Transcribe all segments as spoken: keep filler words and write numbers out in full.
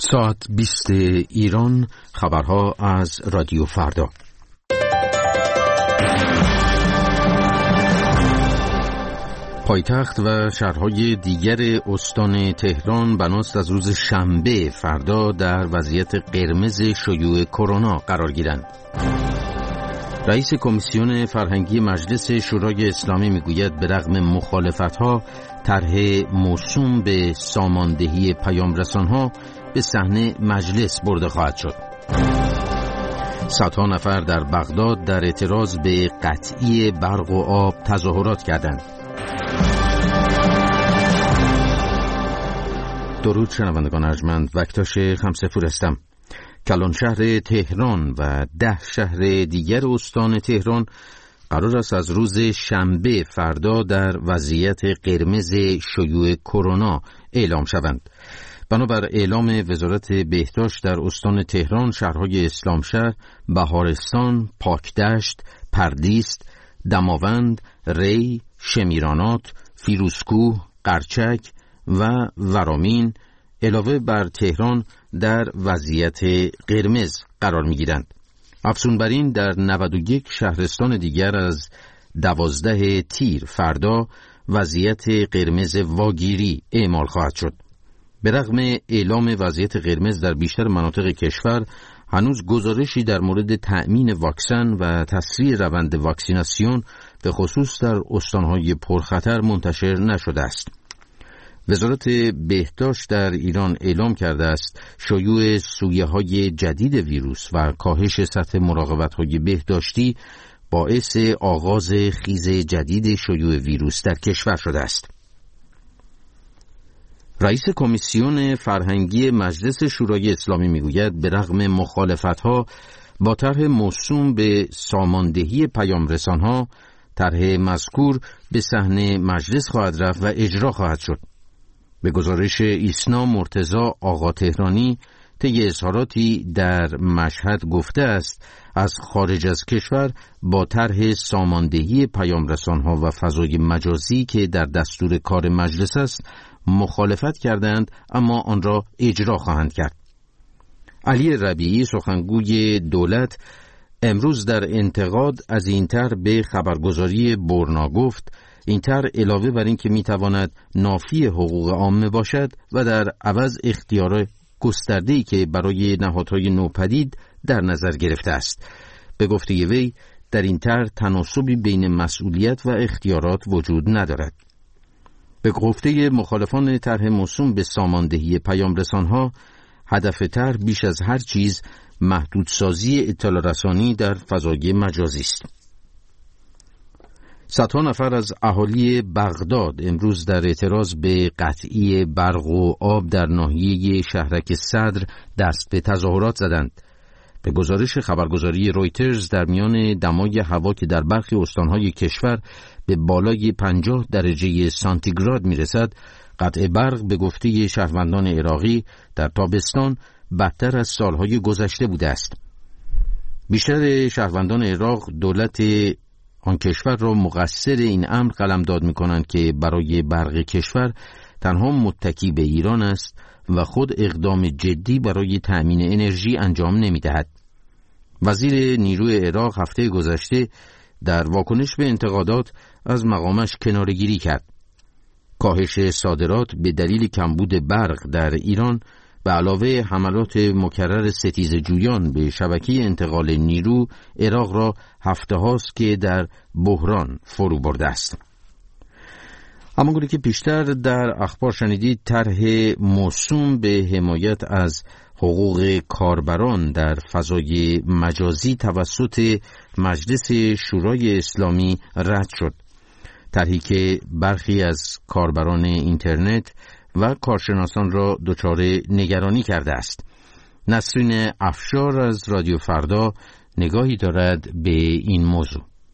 ساعت بیست ایران، خبرها از رادیو فردا. پایتخت و شهرهای دیگر استان تهران بناست از روز شنبه فردا در وضعیت قرمز شیوع کرونا قرار گیرند. رئیس کمیسیون فرهنگی مجلس شورای اسلامی میگوید به رغم مخالفت‌ها طرح موسوم به ساماندهی پیام‌رسان‌ها به صحنه مجلس برده خواهد شد. صدها نفر در بغداد در اعتراض به قطعی برق و آب تظاهرات کردند. درود شنوندگان ارجمند، وکتاش خمسفور هستم. کلان شهر تهران و ده شهر دیگر استان تهران قرار است از روز شنبه فردا در وضعیت قرمز شیوع کرونا اعلام شوند. بنابر اعلام وزارت بهداشت در استان تهران، شهرهای اسلامشهر، بهارستان، پاکدشت، پردیست، دماوند، ری، شمیرانات، فیروزکوه، قرچک و ورامین علاوه بر تهران در وضعیت قرمز قرار می‌گیرند. افزون بر این در نود و یک شهرستان دیگر از دوازده تیر فردا وضعیت قرمز واگیری اعمال خواهد شد. به رغم اعلام وضعیت قرمز در بیشتر مناطق کشور، هنوز گزارشی در مورد تأمین واکسن و تسریع روند واکسیناسیون به خصوص در استانهای پرخطر منتشر نشده است. وزارت بهداشت در ایران اعلام کرده است شیوع سویه‌های جدید ویروس و کاهش سطح مراقبت‌های بهداشتی باعث آغاز خیز جدید شیوع ویروس در کشور شده است. رئیس کمیسیون فرهنگی مجلس شورای اسلامی میگوید به رغم مخالفت‌ها با طرح موسوم به ساماندهی پیام‌رسان‌ها، طرح مذکور به صحنه مجلس خواهد رفت و اجرا خواهد شد. به گزارش ایسنا مرتضی آقا تهرانی، طی اظهاراتی در مشهد گفته است از خارج از کشور با طرح ساماندهی پیام‌رسان‌ها و فضای مجازی که در دستور کار مجلس است مخالفت کردند، اما آن را اجرا خواهند کرد. علی ربیعی سخنگوی دولت امروز در انتقاد از این طرح به خبرگزاری برنا گفت این طرح علاوه بر این که میتواند نافی حقوق عامه باشد و در عوض اختیار گسترده‌ای که برای نهادهای نوپدید در نظر گرفته است. به گفته وی در این طرح تناسبی بین مسئولیت و اختیارات وجود ندارد. به گفته مخالفان طرح موسوم به ساماندهی پیام‌رسان‌ها، هدف طرح بیش از هر چیز محدودسازی اطلاع رسانی در فضای مجازی است. صدها نفر از اهالی بغداد امروز در اعتراض به قطعی برق و آب در ناحیه شهرک صدر دست به تظاهرات زدند. به گزارش خبرگزاری رویترز در میان دمای هوا که در برخی استانهای کشور به بالای پنجاه درجه سانتیگراد میرسد، قطع برق به گفته شهروندان عراقی در تابستان بدتر از سالهای گذشته بوده است. بیشتر شهروندان عراق دولت آن کشور را مقصر این امر قلمداد می‌کنند که برای برق کشور تنها متکی به ایران است و خود اقدام جدی برای تأمین انرژی انجام نمی‌دهد. وزیر نیروی عراق هفته گذشته در واکنش به انتقادات از مقامش کناره‌گیری کرد. کاهش صادرات به دلیل کمبود برق در ایران به علاوه حملات مکرر ستیزجویان به شبکه انتقال نیرو عراق را هفته هاست که در بحران فرو برده است. همانگونه که پیشتر در اخبار شنیدید، طرح موسوم به حمایت از حقوق کاربران در فضای مجازی توسط مجلس شورای اسلامی رد شد. طرحی که برخی از کاربران اینترنت و کارشناسان را دچار نگرانی کرده است. نسرین افشار از رادیو فردا نگاهی دارد به این موضوع.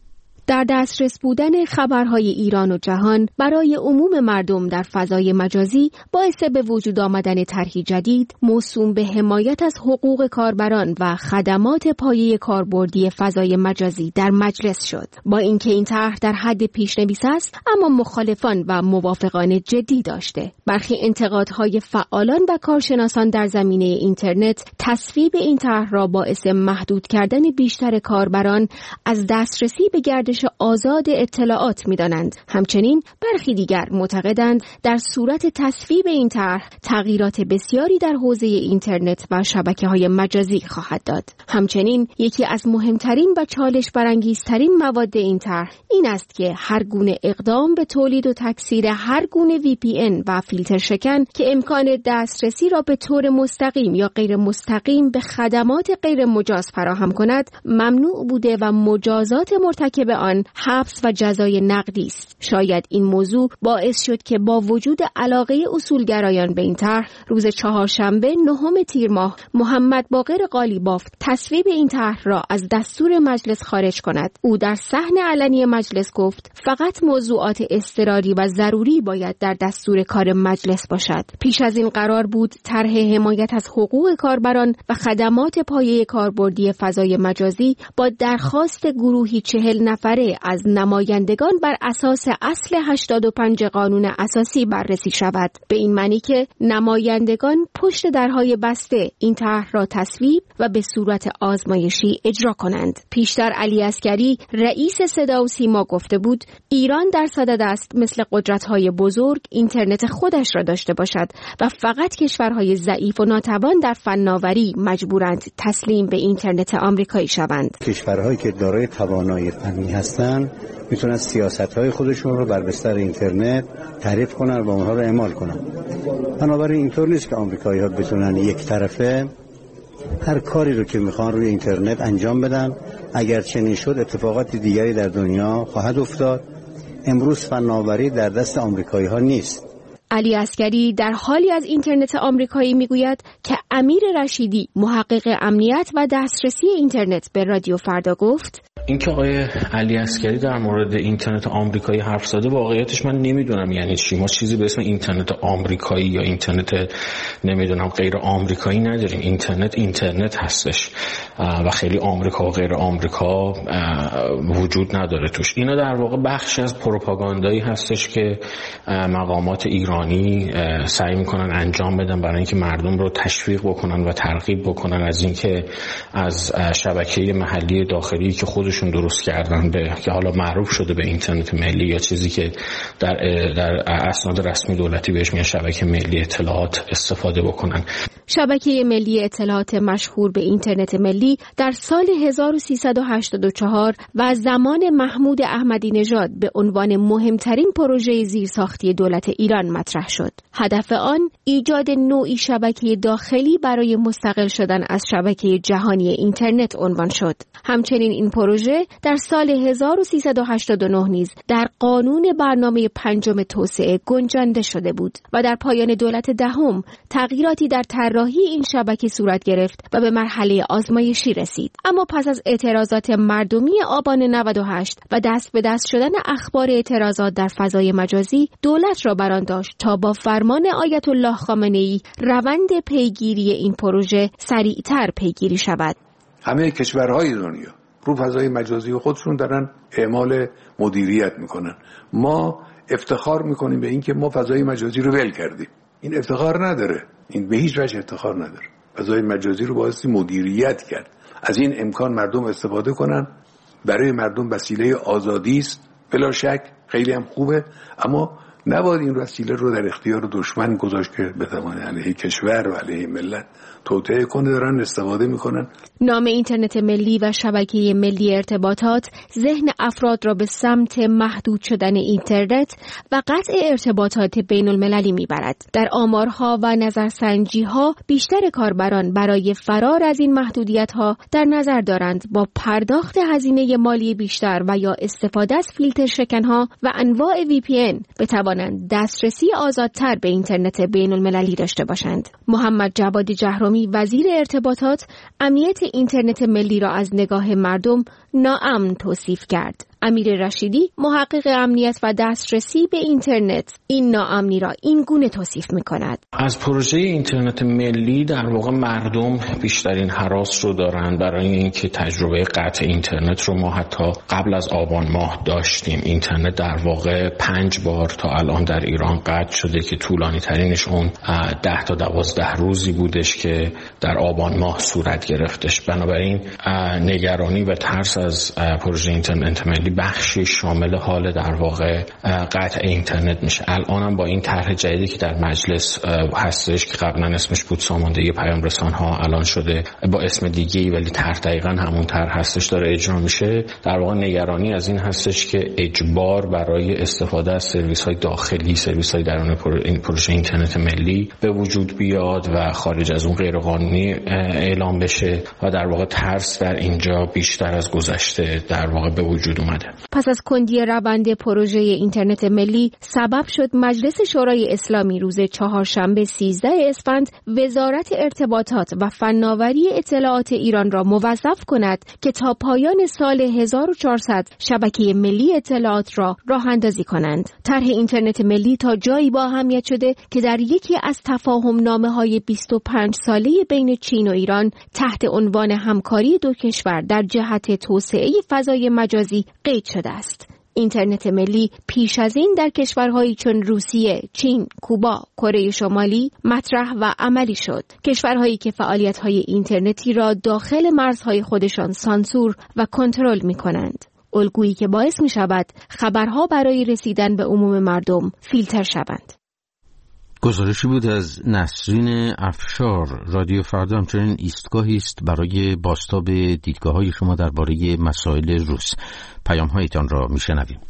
در دسترس بودن خبرهای ایران و جهان برای عموم مردم در فضای مجازی باعث به وجود آمدن طرحی جدید موسوم به حمایت از حقوق کاربران و خدمات پایه کاربردی فضای مجازی در مجلس شد. با اینکه این طرح در حد پیشنویس است، اما مخالفان و موافقان جدی داشته. برخی انتقادهای فعالان و کارشناسان در زمینه اینترنت تصویب این طرح را باعث محدود کردن بیشتر کاربران از دسترسی به گردش آزاد اطلاعات می‌دانند. همچنین برخی دیگر معتقدند در صورت تصویب این طرح تغییرات بسیاری در حوزه اینترنت و شبکه‌های مجازی خواهد داد. همچنین یکی از مهمترین و چالش برانگیزترین مواد این طرح این است که هر گونه اقدام به تولید و تکثیر هر گونه وی پی ان و فیلتر شکن که امکان دسترسی را به طور مستقیم یا غیر مستقیم به خدمات غیر مجاز فراهم کند ممنوع بوده و مجازات مرتکب آن حبس و جزای نقدی است. شاید این موضوع باعث شد که با وجود علاقه اصولگرایان به این طرح، روز چهارشنبه نهم تیر ماه محمد باقر قالیباف تصویب این طرح را از دستور مجلس خارج کند. او در صحن علنی مجلس گفت فقط موضوعات اضطراری و ضروری باید در دستور کار مجلس باشد. پیش از این قرار بود طرح حمایت از حقوق کاربران و خدمات پایه کاربردی فضای مجازی با درخواست گروهی چهل نفره از نمایندگان بر اساس اصل هشتاد و پنج قانون اساسی بررسی شود، به این معنی که نمایندگان پشت درهای بسته این طرح را تصویب و به صورت آزمایشی اجرا کنند. پیشتر علی عسگری رئیس صدا و سیما گفته بود ایران در صدد است مثل قدرت‌های بزرگ اینترنت خودش را داشته باشد و فقط کشورهای ضعیف و ناتوان در فناوری مجبورند تسلیم به اینترنت آمریکایی شوند. کشورهایی که دارای توانایی فنی هستند میتونن سیاست‌های خودشون رو بر بستر اینترنت تعریف کنن و اونها رو اعمال کنن. بنابراین اینطور نیست که آمریکایی‌ها بتونن یک طرفه هر کاری رو که میخوان روی اینترنت انجام بدن. اگر چنین شد اتفاقات دیگری در دنیا خواهد افتاد. امروز فناوری در دست آمریکایی‌ها نیست. علی عسگری در حالی از اینترنت آمریکایی میگوید که امیر رشیدی محقق امنیت و دسترسی اینترنت به رادیو فردا گفت اینکه آقای علی عسگری در مورد اینترنت آمریکایی حرف زده واقعیتش من نمیدونم یعنی چی. ما چیزی به اسم اینترنت آمریکایی یا اینترنت نمیدونم غیر آمریکایی نداریم. اینترنت اینترنت هستش و خیلی آمریکا و غیر آمریکا وجود نداره توش. اینا در واقع بخشی از پروپاگاندایی هستش که مقامات ایرانی سعی میکنن انجام بدن برای اینکه مردم رو تشویق بکنن و ترغیب بکنن از اینکه از شبکه محلی داخلی که خودشون درست کردن به که حالا معروف شده به اینترنت ملی یا چیزی که در در اسناد رسمی دولتی بهش میگن شبکه ملی اطلاعات استفاده بکنن. شبکه ملی اطلاعات مشهور به اینترنت ملی در سال هزار و سیصد و هشتاد و چهار و زمان محمود احمدی نژاد به عنوان مهمترین پروژه زیرساختی دولت ایران مطرح شد. هدف آن ایجاد نوعی شبکه داخلی برای مستقل شدن از شبکه جهانی اینترنت عنوان شد. همچنین این پروژه در سال هزار و سیصد و هشتاد و نه نیز در قانون برنامه پنجم توسعه گنجانده شده بود و در پایان دولت دهم تغییراتی در طراحی این شبکه صورت گرفت و به مرحله آزمایشی رسید. اما پس از اعتراضات مردمی آبان نود و هشت و دست به دست شدن اخبار اعتراضات در فضای مجازی، دولت را بر آن داشت تا با فرمان آیت الله خامنه‌ای روند پیگیری این پروژه سریعتر پیگیری شود. همه کشورهای دنیا رو فضای مجازی خودشون دارن اعمال مدیریت میکنن. ما افتخار میکنیم به اینکه ما فضای مجازی رو ول کردیم. این افتخار نداره. این به هیچ وجه افتخار نداره. فضای مجازی رو بایستی مدیریت کرد. از این امکان مردم استفاده کنن. برای مردم وسیله آزادی است. بلا شک خیلی هم خوبه، اما نباید این وسیله رو در اختیار دشمن گذاشت که بتوانه علیه کشور و علیه ملت توطئه کنه. دارن استفاده میکنن. نام اینترنت ملی و شبکه ملی ارتباطات ذهن افراد را به سمت محدود شدن اینترنت و قطع ارتباطات بین المللی میبرد. در آمارها و نظرسنجی‌ها بیشتر کاربران برای فرار از این محدودیت‌ها در نظر دارند با پرداخت هزینه مالی بیشتر و یا استفاده از فیلتر شکن‌ها و انواع وی پی ان بتوانند دسترسی آزادتر به اینترنت بین المللی داشته باشند. محمد جواد جهرومی وزیر ارتباطات امنیت اینترنت ملی را از نگاه مردم ناامن توصیف کرد. امیر رشیدی، محقق امنیت و دسترسی به اینترنت، این ناامنی را این گونه توصیف می‌کند. از پروژه اینترنت ملی در واقع مردم بیشترین هراس رو دارن برای اینکه تجربه قطع اینترنت رو ما حتی قبل از آبان ماه داشتیم. اینترنت در واقع پنج بار تا الان در ایران قطع شده که طولانی ترینش اون ده تا دوازده روزی بودش که در آبان ماه صورت گرفتش. بنابراین نگرانی و ترس از پروژه اینترنت ملی بخشی شامل حال در واقع قطع اینترنت میشه. الان هم با این طرح جدیدی که در مجلس هستش که قبلا اسمش بود ساماندهی پیام رسان ها، الان شده با اسم دیگه‌ای ولی طرح دقیقاً همون طرح هستش داره اجرا میشه. در واقع نگرانی از این هستش که اجبار برای استفاده از سرویس های داخلی، سرویس های درون این پروژه اینترنت ملی به وجود بیاد و خارج از اون غیر قانونی اعلام بشه و در واقع ترس در اینجا بیشتر از گذشته در واقع به وجود اومده. پس از کندی روند پروژه اینترنت ملی سبب شد مجلس شورای اسلامی روز چهارشنبه سیزده اسفند وزارت ارتباطات و فناوری اطلاعات ایران را موظف کند که تا پایان سال هزار و چهارصد شبکه ملی اطلاعات را راه اندازی کنند. طرح اینترنت ملی تا جایی با اهمیت شده که در یکی از تفاهم نامه‌های بیست و پنج ساله بین چین و ایران تحت عنوان همکاری دو کشور در جهت توسعه فضای مجازی قید شده است. اینترنت ملی پیش از این در کشورهایی چون روسیه، چین، کوبا، کره شمالی مطرح و عملی شد. کشورهایی که فعالیت‌های اینترنتی را داخل مرزهای خودشان سانسور و کنترل می‌کنند. الگویی که باعث می‌شود خبرها برای رسیدن به عموم مردم فیلتر شوند. گزارشی بود از نسرین افشار. رادیو فردا همچنین ایستگاهی است برای بازتاب دیدگاه‌های شما درباره مسائل روز. پیام‌هایتان را می‌شنویم.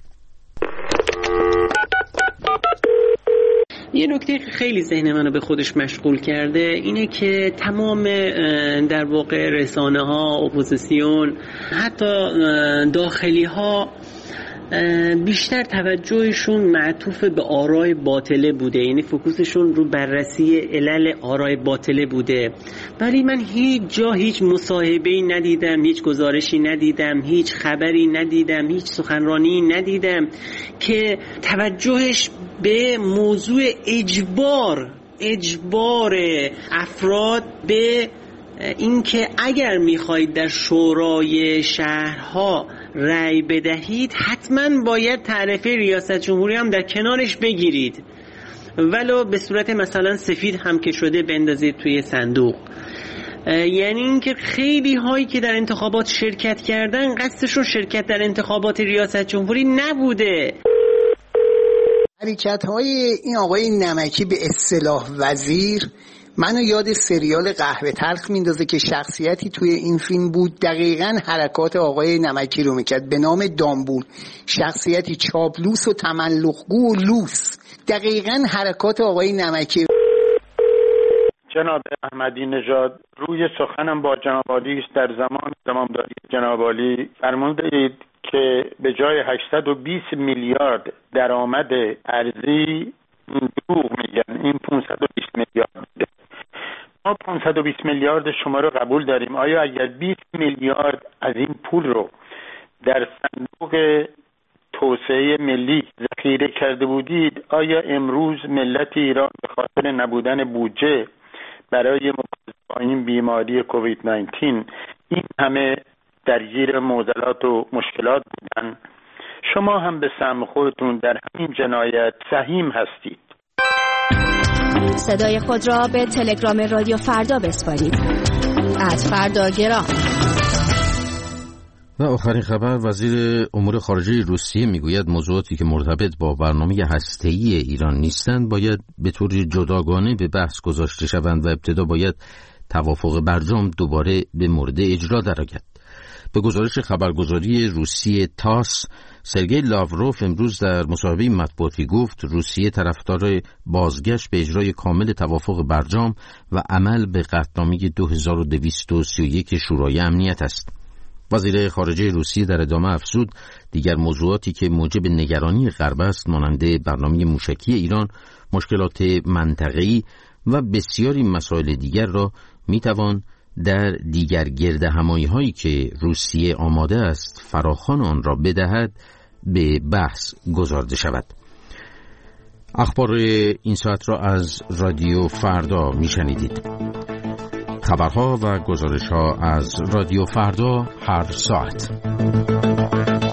یه نکته خیلی ذهن منو به خودش مشغول کرده اینه که تمام در واقع رسانه‌ها، اپوزیسیون، حتی داخلی‌ها بیشتر توجهشون معطوف به آرای باطله بوده، یعنی فوکوسشون رو بررسی علل آرای باطله بوده. ولی من هیچ جا هیچ مصاحبه‌ای ندیدم، هیچ گزارشی ندیدم، هیچ خبری ندیدم، هیچ سخنرانی ندیدم که توجهش به موضوع اجبار اجبار افراد به اینکه اگر میخواهید در شورای شهرها رأی بدهید حتما باید تعرفه ریاست جمهوری هم در کنارش بگیرید، ولو به صورت مثلا سفید هم که شده بندازید توی صندوق. یعنی اینکه خیلی هایی که در انتخابات شرکت کردن قصدشون شرکت در انتخابات ریاست جمهوری نبوده. حرکت های این آقای نمکی به اصطلاح وزیر منو یاد سریال قهوه تلخ میندازه که شخصیتی توی این فیلم بود دقیقاً حرکات آقای نمکی رو میکرد به نام دامبول، شخصیتی چاپلوس و تملقگو و لوس، دقیقاً حرکات آقای نمکی. جناب احمدی نژاد، روی سخنم با جناب عالی است در زمان زمامداری جناب عالی فرمودید که به جای هشتصد و بیست میلیارد درآمد ارزی دروغ میگن، این پانصد و بیست میلیارد بوده. ما پانصد و بیست میلیارد شما رو قبول داریم. آیا اگر بیست میلیارد از این پول رو در صندوق توسعه ملی ذخیره کرده بودید، آیا امروز ملت ایران به خاطر نبودن بودجه برای مبارزه با این بیماری کووید نوزده این همه درگیر معضلات و مشکلات بودن؟ شما هم به سهم خودتون در همین جنایت سهیم هستید. صدای خود را به تلگرام رادیو فردا بسپارید. از فردا گرام. و آخرین خبر، وزیر امور خارجه روسیه میگوید موضوعاتی که مرتبط با برنامه هسته‌ای ایران نیستند باید به طور جداگانه به بحث گذاشته شوند و ابتدا باید توافق برجام دوباره به مورد اجرا درآید. به گزارش خبرگزاری روسیه تاس، سرگئی لاوروف امروز در مصاحبه مطبوعاتی گفت روسیه طرفدار بازگشت به اجرای کامل توافق برجام و عمل به قطعنامه دو هزار و دویست و سی و یک شورای امنیت است. وزیر خارجه روسیه در ادامه افزود دیگر موضوعاتی که موجب نگرانی غرب است مانند برنامه موشکی ایران، مشکلات منطقه‌ای و بسیاری مسائل دیگر را میتوان در دیگر گردهمایی هایی که روسیه آماده است فراخوان آن را بدهد به بحث گذارده شود. اخبار این ساعت را از رادیو فردا میشنیدید. خبرها و گزارش‌ها از رادیو فردا هر ساعت.